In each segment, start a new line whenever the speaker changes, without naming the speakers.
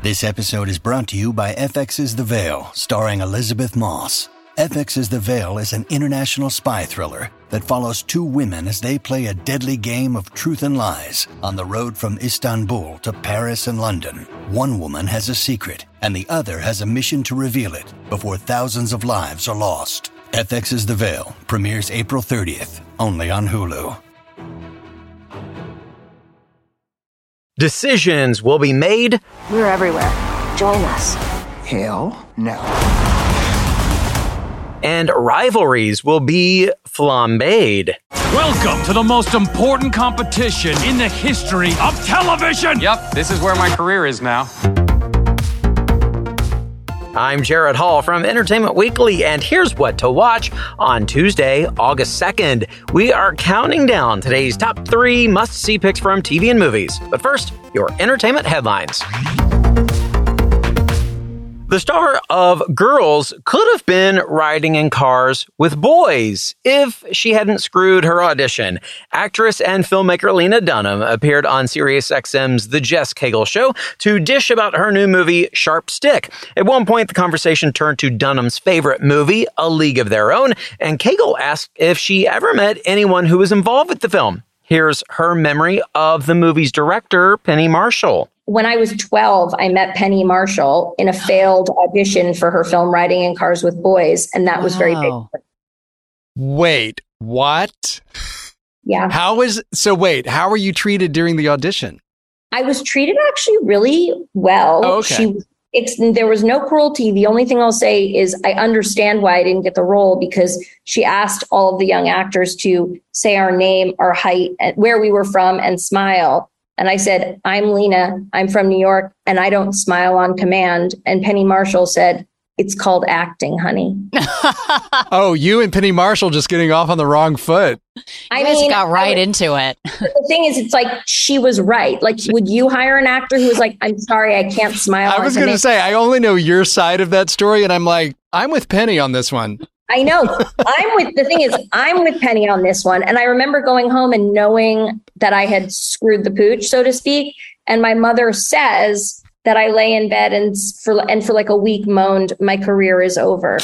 This episode is brought to you by FX's The Veil, starring Elizabeth Moss. FX's The Veil is an international spy thriller that follows two women as they play a deadly game of truth and lies on the road from Istanbul to Paris and London. One woman has a secret, and the other has a mission to reveal it before thousands of lives are lost. FX's The Veil premieres April 30th, only on Hulu.
Decisions will be made.
We're everywhere. Join us.
Hell no.
And rivalries will be flambéed.
Welcome to the most important competition in the history of television!
Yep, this is where my career is now.
I'm Jared Hall from Entertainment Weekly, and here's what to watch on Tuesday, August 2nd. We are counting down today's top 3 must-see picks from TV and movies. But first, your entertainment headlines. The star of Girls could have been riding in cars with boys if she hadn't screwed her audition. Actress and filmmaker Lena Dunham appeared on SiriusXM's The Jess Cagle Show to dish about her new movie, Sharp Stick. At one point, the conversation turned to Dunham's favorite movie, A League of Their Own, and Cagle asked if she ever met anyone who was involved with the film. Here's her memory of the movie's director, Penny Marshall.
When I was 12, I met Penny Marshall in a failed audition for her film Riding in Cars with Boys, and that was very big.
Wait, what?
Yeah.
How were you treated during the audition?
I was treated actually really well.
Oh, okay.
There was no cruelty. The only thing I'll say is I understand why I didn't get the role, because she asked all of the young actors to say our name, our height, where we were from, and smile. And I said, I'm Lena, I'm from New York, and I don't smile on command. And Penny Marshall said, it's called acting, honey.
Oh, you and Penny Marshall just getting off on the wrong foot.
I just got right into it.
The thing is, it's like she was right. Like, would you hire an actor who was like, I'm sorry, I can't smile on command?
I was going to say, I only know your side of that story, and I'm like, I'm with Penny on this one.
I know. I'm with Penny on this one. And I remember going home and knowing that I had screwed the pooch, so to speak. And my mother says that I lay in bed and for like a week moaned, my career is over.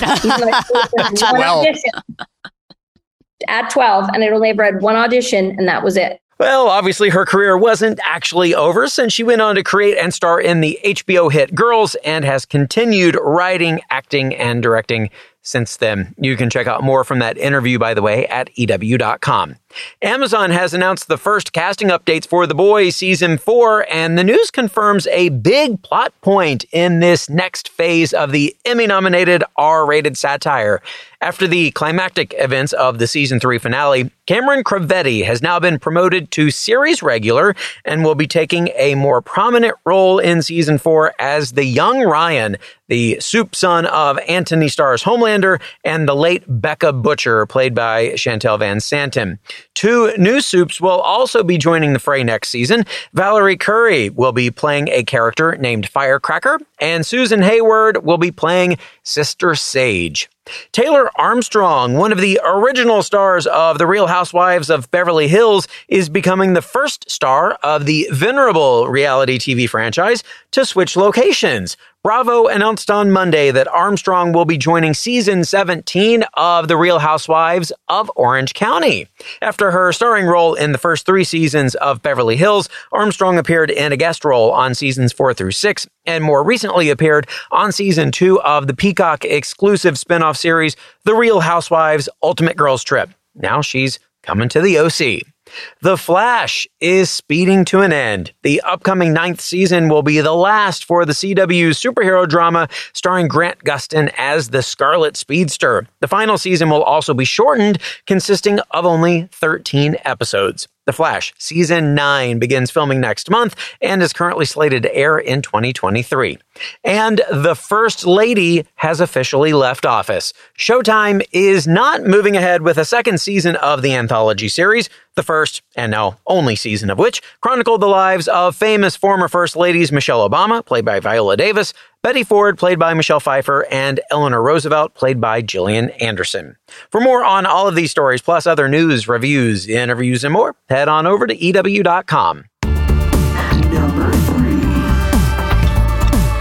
At 12, and I'd only ever had one audition, and that was it.
Well, obviously her career wasn't actually over, since she went on to create and star in the HBO hit Girls and has continued writing, acting, and directing since then. You can check out more from that interview, by the way, at EW.com. Amazon has announced the first casting updates for The Boys Season 4, and the news confirms a big plot point in this next phase of the Emmy-nominated R-rated satire. After the climactic events of the Season 3 finale, Cameron Cravetti has now been promoted to series regular and will be taking a more prominent role in Season 4 as the young Ryan, the soup son of Anthony Starr's Homelander, and the late Becca Butcher, played by Chantel Van Santen. 2 new soups will also be joining the fray next season. Valerie Curry will be playing a character named Firecracker, and Susan Hayward will be playing Sister Sage. Taylor Armstrong, one of the original stars of The Real Housewives of Beverly Hills, is becoming the first star of the venerable reality TV franchise to switch locations. Bravo announced on Monday that Armstrong will be joining season 17 of The Real Housewives of Orange County. After her starring role in the first 3 seasons of Beverly Hills, Armstrong appeared in a guest role on seasons 4 through 6, and more recently appeared on season 2 of the Peacock exclusive spinoff series, The Real Housewives Ultimate Girls Trip. Now she's coming to the OC. The Flash is speeding to an end. The upcoming 9th season will be the last for the CW's superhero drama starring Grant Gustin as the Scarlet Speedster. The final season will also be shortened, consisting of only 13 episodes. The Flash Season 9 begins filming next month and is currently slated to air in 2023. And the First Lady has officially left office. Showtime is not moving ahead with a second season of the anthology series, the first and now only season of which chronicled the lives of famous former First Ladies Michelle Obama, played by Viola Davis, Betty Ford, played by Michelle Pfeiffer, and Eleanor Roosevelt, played by Gillian Anderson. For more on all of these stories, plus other news, reviews, interviews, and more, head on over to EW.com.
Number 3.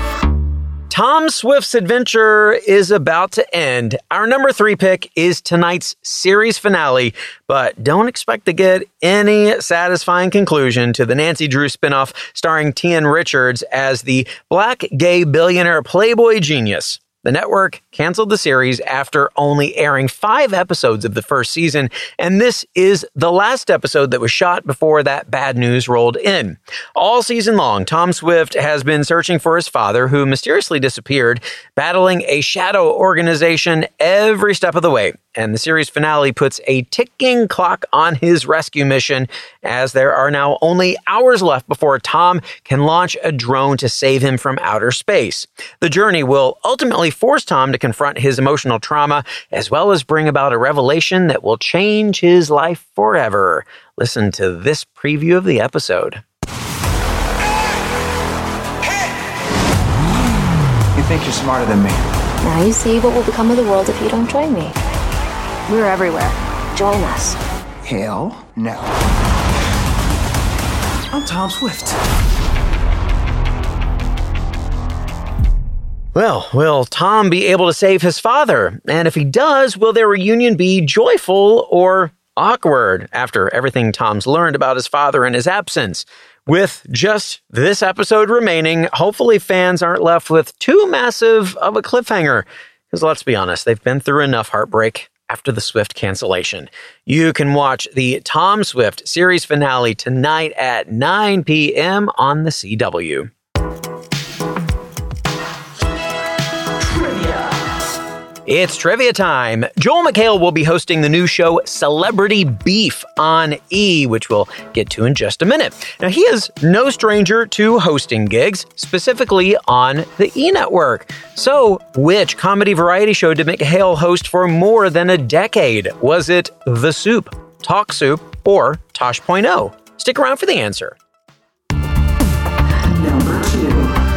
Tom Swift's adventure is about to end. Our number 3 pick is tonight's series finale, but don't expect to get any satisfying conclusion to the Nancy Drew spinoff starring Tian Richards as the black gay billionaire playboy genius. The network canceled the series after only airing 5 episodes of the first season, and this is the last episode that was shot before that bad news rolled in. All season long, Tom Swift has been searching for his father, who mysteriously disappeared, battling a shadow organization every step of the way. And the series finale puts a ticking clock on his rescue mission, as there are now only hours left before Tom can launch a drone to save him from outer space. The journey will ultimately force Tom to confront his emotional trauma, as well as bring about a revelation that will change his life forever. Listen to this preview of the episode.
You think you're smarter than me?
Now you see what will become of the world if you don't join me. We're everywhere. Join us.
Hell no. I'm Tom Swift.
Well, will Tom be able to save his father? And if he does, will their reunion be joyful or awkward after everything Tom's learned about his father in his absence? With just this episode remaining, hopefully fans aren't left with too massive of a cliffhanger. Because let's be honest, they've been through enough heartbreak after the Swift cancellation. You can watch the Tom Swift series finale tonight at 9 p.m. on the CW. It's trivia time. Joel McHale will be hosting the new show Celebrity Beef on E!, which we'll get to in just a minute. Now, he is no stranger to hosting gigs, specifically on the E! Network. So, which comedy variety show did McHale host for more than a decade? Was it The Soup, Talk Soup, or Tosh.0? Stick around for the answer.
Number 2.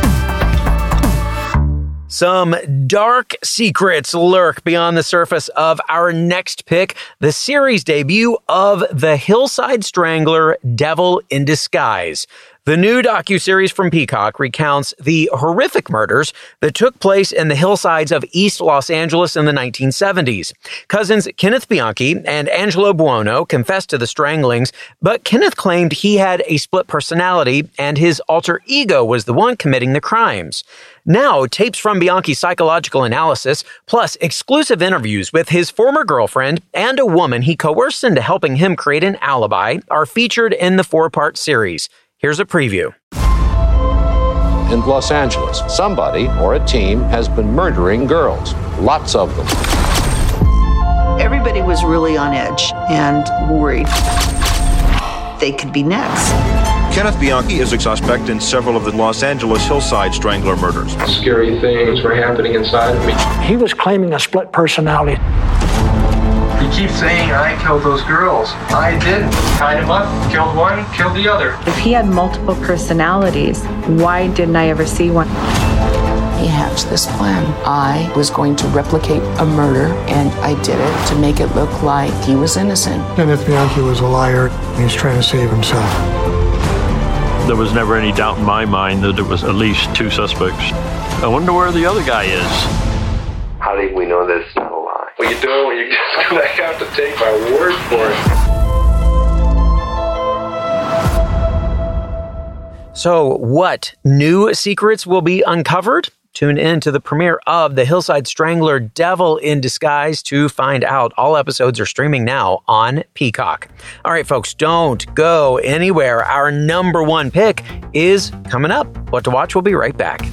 Some dark secrets lurk beyond the surface of our next pick, the series debut of The Hillside Strangler: Devil in Disguise. The new docuseries from Peacock recounts the horrific murders that took place in the hillsides of East Los Angeles in the 1970s. Cousins Kenneth Bianchi and Angelo Buono confessed to the stranglings, but Kenneth claimed he had a split personality and his alter ego was the one committing the crimes. Now, tapes from Bianchi's psychological analysis, plus exclusive interviews with his former girlfriend and a woman he coerced into helping him create an alibi, are featured in the 4-part series. Here's a preview.
In Los Angeles, somebody or a team has been murdering girls. Lots of them.
Everybody was really on edge and worried they could be next.
Kenneth Bianchi is a suspect in several of the Los Angeles Hillside Strangler murders.
Scary things were happening inside of me.
He was claiming a split personality.
He keeps saying, I killed those girls. I didn't. Tied him up, killed one, killed the other.
If he had multiple personalities, why didn't I ever see one?
He hatched this plan. I was going to replicate a murder, and I did it to make it look like he was innocent.
Kenneth Bianchi was a liar. He's trying to save himself.
There was never any doubt in my mind that there was at least 2 suspects. I wonder where the other guy is.
How do we know this is not a lie?
Well, you don't. You're just going to have to take my word for
it. So, what new secrets will be uncovered? Tune in to the premiere of The Hillside Strangler: Devil in Disguise to find out. All episodes are streaming now on Peacock. All right, folks, don't go anywhere. Our number 1 pick is coming up. What to watch? We'll be right back.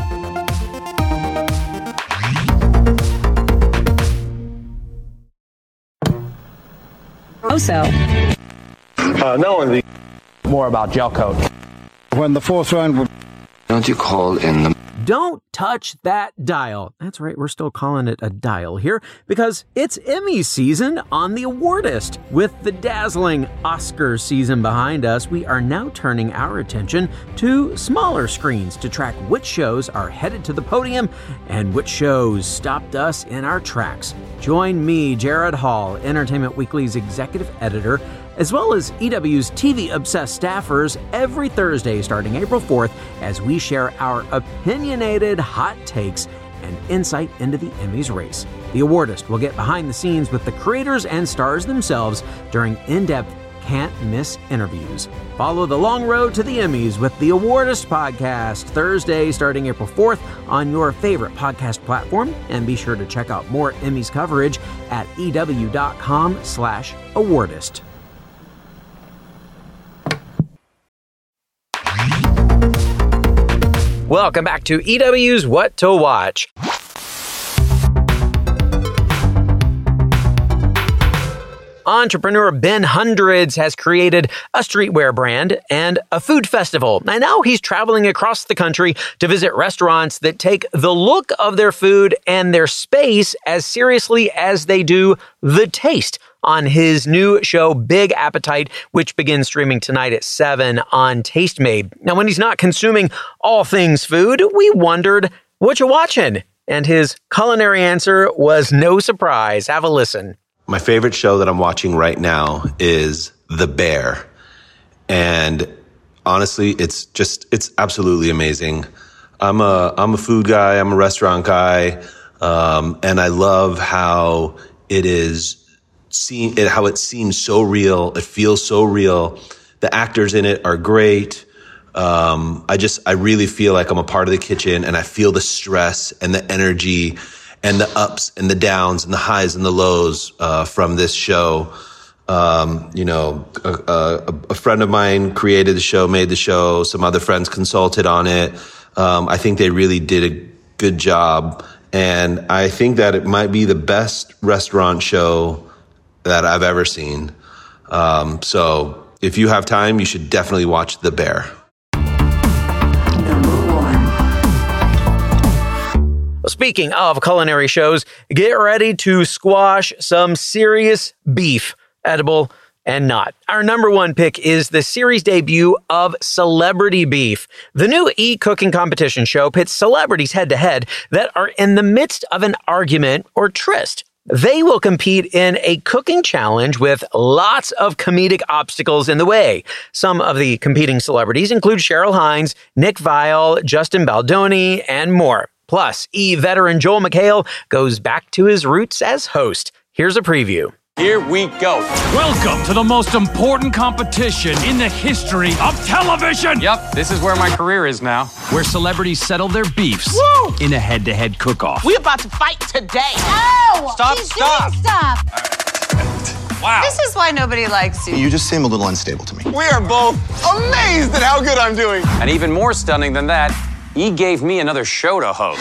Also,
not only
more about gel coat.
When the 4th round,
don't you call in the...
Don't touch that dial. That's right, we're still calling it a dial here because it's Emmy season on The Awardist. With the dazzling Oscar season behind us, we are now turning our attention to smaller screens to track which shows are headed to the podium and which shows stopped us in our tracks. Join me, Jared Hall, Entertainment Weekly's executive editor, as well as EW's TV-obsessed staffers every Thursday starting April 4th as we share our opinionated hot takes and insight into the Emmys race. The Awardist will get behind the scenes with the creators and stars themselves during in-depth, can't-miss interviews. Follow the long road to the Emmys with the Awardist podcast Thursday starting April 4th on your favorite podcast platform, and be sure to check out more Emmys coverage at EW.com/Awardist. Welcome back to EW's What to Watch. Entrepreneur Ben Hundreds has created a streetwear brand and a food festival. And now he's traveling across the country to visit restaurants that take the look of their food and their space as seriously as they do the taste on his new show, Big Appetite, which begins streaming tonight at 7 on Tastemade. Now, when he's not consuming all things food, we wondered, what you watching? And his culinary answer was no surprise. Have a listen.
My favorite show that I'm watching right now is The Bear. And honestly, it's absolutely amazing. I'm a food guy. I'm a restaurant guy. And I love how it seems so real. It feels so real. The actors in it are great. I really feel like I'm a part of the kitchen, and I feel the stress and the energy and the ups and the downs and the highs and the lows from this show. A friend of mine created the show, made the show. Some other friends consulted on it. I think they really did a good job. And I think that it might be the best restaurant show that I've ever seen. So if you have time, you should definitely watch The Bear.
Speaking of culinary shows, get ready to squash some serious beef, edible and not. Our number one pick is the series debut of Celebrity Beef. The new e-cooking competition show pits celebrities head-to-head that are in the midst of an argument or tryst. They will compete in a cooking challenge with lots of comedic obstacles in the way. Some of the competing celebrities include Cheryl Hines, Nick Viall, Justin Baldoni, and more. Plus, veteran Joel McHale goes back to his roots as host. Here's a preview.
Here we go.
Welcome to the most important competition in the history of television.
Yep, this is where my career is now.
Where celebrities settle their beefs in a head-to-head cook-off.
We're about to fight today.
Oh!
Stop.
Doing stuff.
Wow.
This is why nobody likes you.
You just seem a little unstable to me.
We are both amazed at how good I'm doing. And even more stunning than that, he gave me another show to host.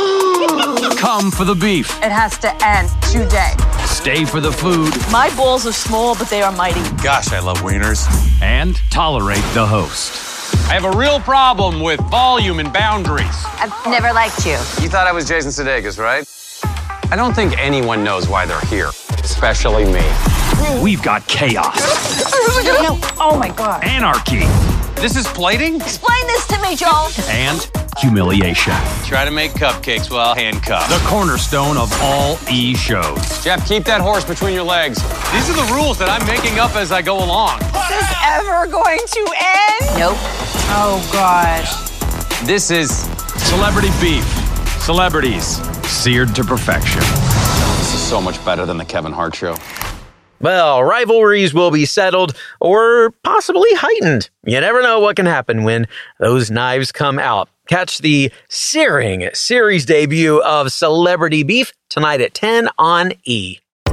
Come for the beef.
It has to end today.
Stay for the food.
My balls are small, but they are mighty.
Gosh, I love wieners.
And tolerate the host.
I have a real problem with volume and boundaries.
I've never liked you.
You thought I was Jason Sudeikis, right? I don't think anyone knows why they're here, especially me.
We've got chaos.
No. Oh my God.
Anarchy.
This is plating?
Explain this to me, Joel.
And humiliation.
Try to make cupcakes while handcuffed.
The cornerstone of all E! shows.
Jeff, keep that horse between your legs. These are the rules that I'm making up as I go along.
Is this ever going to end? Nope. Oh, gosh.
This is
Celebrity Beef. Celebrities seared to perfection.
This is so much better than the Kevin Hart show.
Well, rivalries will be settled or possibly heightened. You never know what can happen when those knives come out. Catch the searing series debut of Celebrity Beef tonight at 10 on E!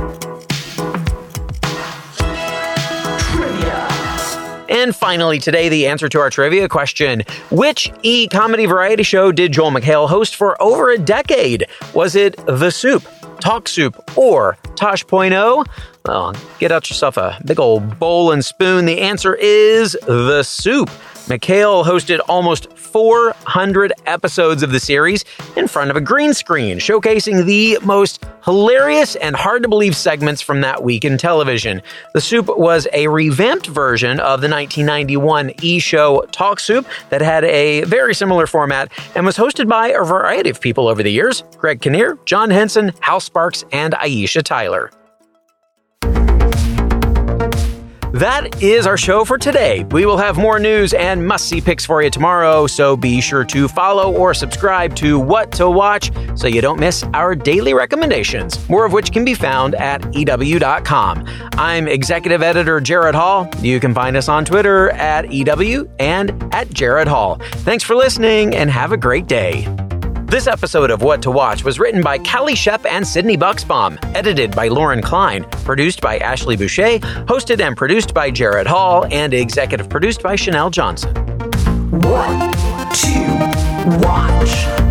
And finally today, the answer to our trivia question. Which E! comedy variety show did Joel McHale host for over a decade? Was it The Soup, Talk Soup, or Tosh.0? Well, get out yourself a big old bowl and spoon. The answer is The Soup. McHale hosted almost 400 episodes of the series in front of a green screen, showcasing the most hilarious and hard-to-believe segments from that week in television. The Soup was a revamped version of the 1991 E! show Talk Soup that had a very similar format and was hosted by a variety of people over the years: Greg Kinnear, John Henson, Hal Sparks, and Aisha Tyler. That is our show for today. We will have more news and must-see picks for you tomorrow, so be sure to follow or subscribe to What to Watch so you don't miss our daily recommendations, more of which can be found at EW.com. I'm Executive Editor Jared Hall. You can find us on Twitter at EW and at Jared Hall. Thanks for listening and have a great day. This episode of What to Watch was written by Callie Shep and Sydney Bucksbaum, edited by Lauren Klein, produced by Ashley Boucher, hosted and produced by Jared Hall, and executive produced by Chanel Johnson.
What to Watch.